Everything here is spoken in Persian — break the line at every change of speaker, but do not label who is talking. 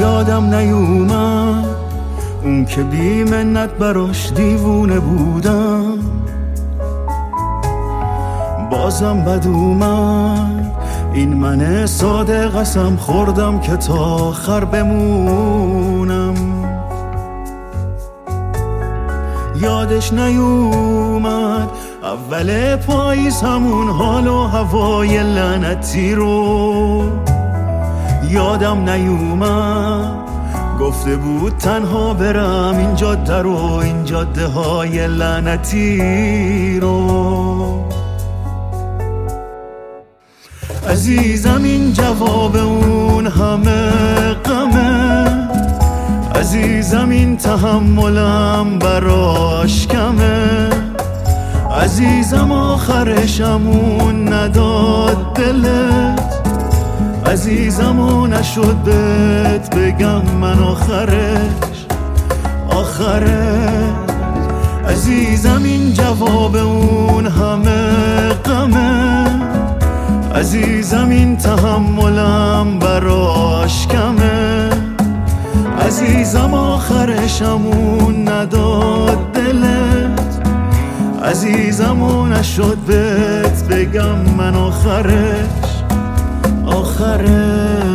یادم نیومد اون که بی منت براش دیوونه بودم. بازم بد اومد این من ساده قسم خوردم که تا آخر بمونم. یادش نیومد اول پاییز همون حال و هوای لعنتی رو. یادم نیومد گفته بود تنها برم این جاده رو، این جاده های لعنتی رو. عزیزم این جواب اون همه غمه، عزیزم این تحملم براش کمه، عزیزم آخرشمون نداد دلت، عزیزم و نشد بهت بگم من آخرش. عزیزم این جواب اون همه غمه، عزیزم این تحملم براش کمه، عزیزم آخرشمون نداد دلت، عزیزم و نشد بهت بگم من آخرش.